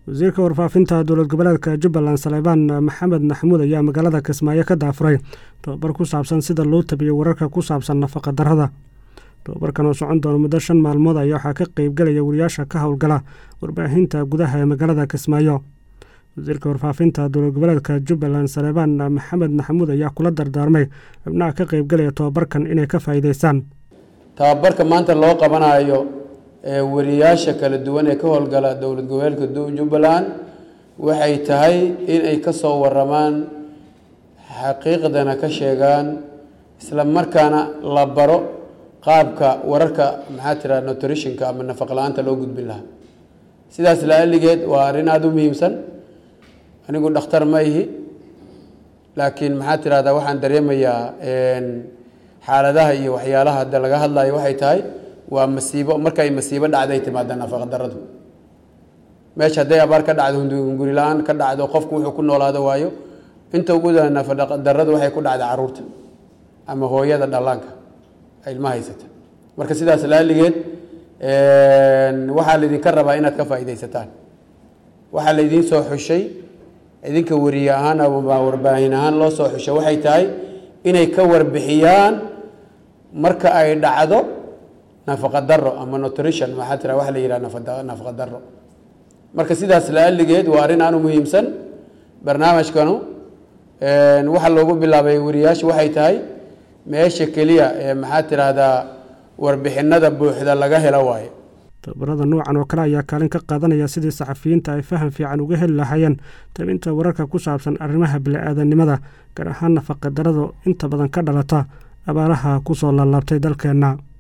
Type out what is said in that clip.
wasiirka warfaafinta dowlad goboleedka Jubbaland Salebaan Maxamed Maxamuud ayaa magaalada Kismaayo ka daafuray tababar ku saabsan sida loo tabiyo wararka ku saabsan nafaqa darrada. tababarkan oo socon doona muddo 5 maalmood ayaa waxaa ka qayb galaya wariyaasha ka howlgala warbaahinta gudaha ee magaalada Kismaayo. wasiirka warfaafinta dowlad goboleedka Jubbaland Salebaan Maxamed Maxamuud ayaa kula dardaarmay xubnaha ka qayb galaya tababarkan inay ka faa'iideystaan. tababarka maanta loo qabanayo wariyaasha kala duwan ee ka howlgala dowlad goboleedka Jubbaland waxay tahay in ay ka soo waramaan xaqiiqdana ka sheegaan isla markaana la baro qaabka wararka nutritionka ama nafaqo la'aanta loo gudbin lahaa. sidaas la'aligeed waa arrin aad u muhiimsan. anigu dhakhtar ma ihi laakiin waxaan dareemayaa xaaladaha iyo waxyaalaha hadda laga hadlayo waxay tahay waa masiibo markay masiibo dhacday timaada nafaqa darradu. meesha haday abaar ka dhacdo hunguri la'aan ka dhacdo qofku wuxuu ku noolaado waayo inta ugu nafaqa darradu waxay ku dhacdaa caruurta ama hooyada dhallaanka ilmaha haysata. marka sidaas la'aligeed waxaa la idinka rabaa inaad ka faa'iideysataan. waxaa la idin soo xushay idinka wariye ahaan ama warbaahin ahaan loo soo xushay waxay tahay inay ka warbixiyaan marka ay dhacdo nafaqa darro ama nutrition waxa la yiraahdo nafaqa darro. marka sidaas la'aligeed waa arrin aan muhiimsan. barnaamijkanu waxa loogu bilaabay wariyaasha waxay tahay meesha kaliya ee warbixinada buuxda laga helo waaye. tababarada noocan oo kale ayaa kaalin ka qaadanaya sidii saxafiyiinta ay faham fiican uga heli lahaayeen tabinta wararka ku saabsan arrimaha bini'aadanimada gaar ahaan nafaqa darrada inta badan ka dhalata abaaraha ku soo laabtay dalkeena.